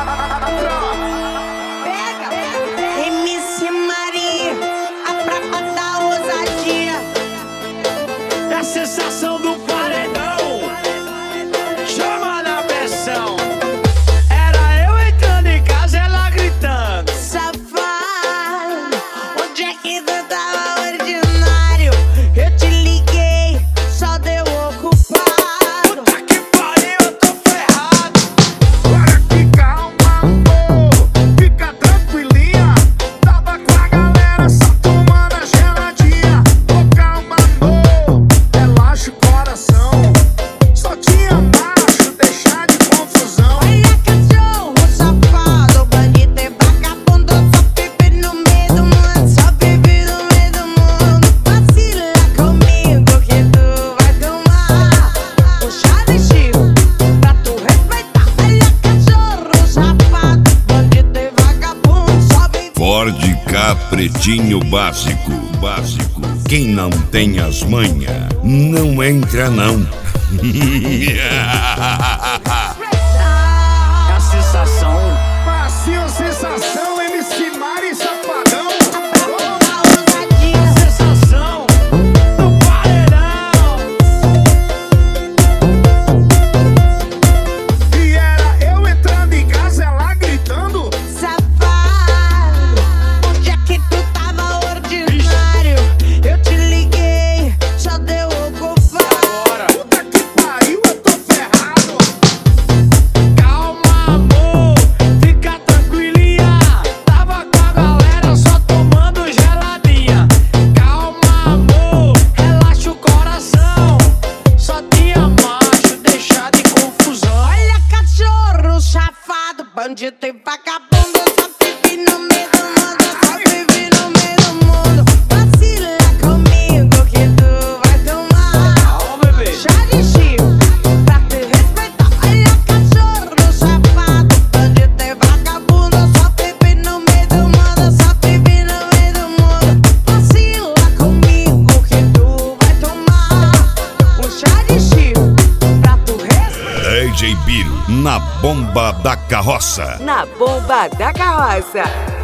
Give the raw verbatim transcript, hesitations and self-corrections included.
M C Maria, a prova da ousadia. É a sensação do paredão, chama na pressão. Era eu entrando em casa, ela gritando: Safado, onde é que tu tava ordinário? Eu te liguei, só deu ocupado. puta que pariu, eu tô ferrado. Agora que calma, amor, fica tranquilinha. Tava com a galera só tomando a geladinha. Ô calma, amor, relaxa o coração. Só tinha macho, deixar de confusão. Olha cachorro, safado, bandido e vagabundo. Só vive no meio do mundo, só vive no meio do mundo. Vacila comigo que tu vai tomar um chá de chico pra tu respeitar. Olha cachorro, safado, bandido e vagabundo. Só vive Ford Ka Pretinho Básico, básico. Quem não tem as manhas, não entra não. É a sensação. Assim a sensação, M C Mari Safadão. da ousadia. Sensação do paredão. E era eu entrando em casa, ela gritando. Safado, onde é que tu tava ordinário? Eu te liguei, só deu ocupado. Bora. Puta que pariu, eu tô ferrado. Calma, amor, fica tranquilinha. Tava com a galera só tomando geladinha. Calma, amor, relaxa o coração. Só tinha macho, deixar de confusão. Olha cachorro, safado, bandido e vagabundo. Só vive no meio do mundo, só vive no meio do mundo. Vacila comigo que tu vai tomar Calma, bebê. chá de chico pra te respeitar. Olha cachorro, safado, bandido e vagabundo. Só vive no meio do mundo, só vive no meio do mundo. Vacila comigo que tu vai tomar um chá de chico pra tu respeitar. D J Biro na bomba da carroça. Na bomba da carroça.